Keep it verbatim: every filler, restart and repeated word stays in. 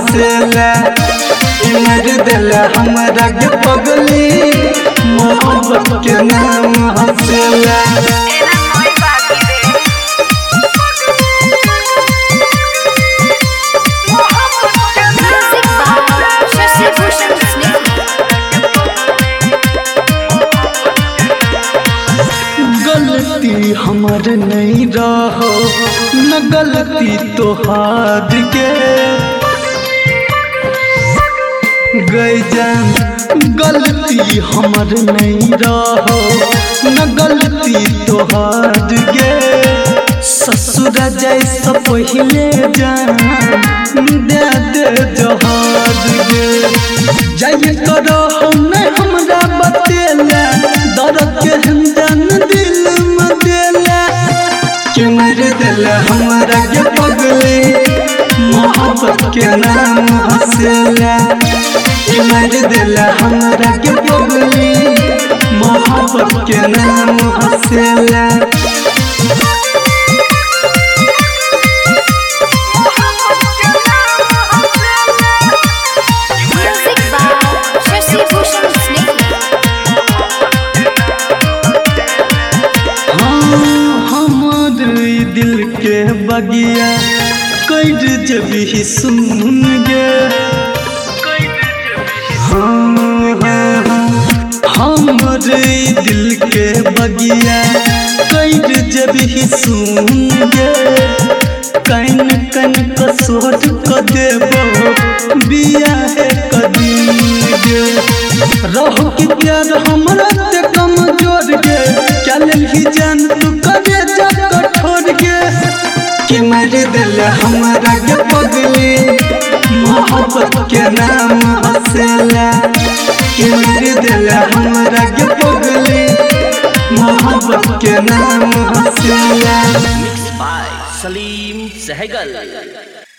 हंसेला कि मर दिल हमरा के पगली मोहब्बत के नाम हंसेला। गलती हमर नहीं रहो न गलती तोहार के गैजान गलती हमर नहीं रहो न गलती तोहार के ससुर जैसा पहले जान दे दे जहाज गे जाइए करो हम हमरा बतेला दर्द के हम जान दिल में देला कि मर दिल हमरा के पगली मोहब्बत के नाम हंसेला कि मर दिल हमरा के पगली मोहब्बत के नाम हंसेला। दिल के बगिया कैद जब ही सुन गे हाँ हाँ हाँ हमारे दिल के बगिया कैद जब ही सुन गे कन कन कसोर क देबो बिया है कदीम गे रहो कि प्यार हमरा से कमजोर गे चल ही जान तू करे जा कठोर गे कि मर दिल हमरा के पगली मोहब्बत के नाम हंसेला कि मर दिल हमरा के पगली मोहब्बत के नाम हंसेला। Mix by Salim Sehgal.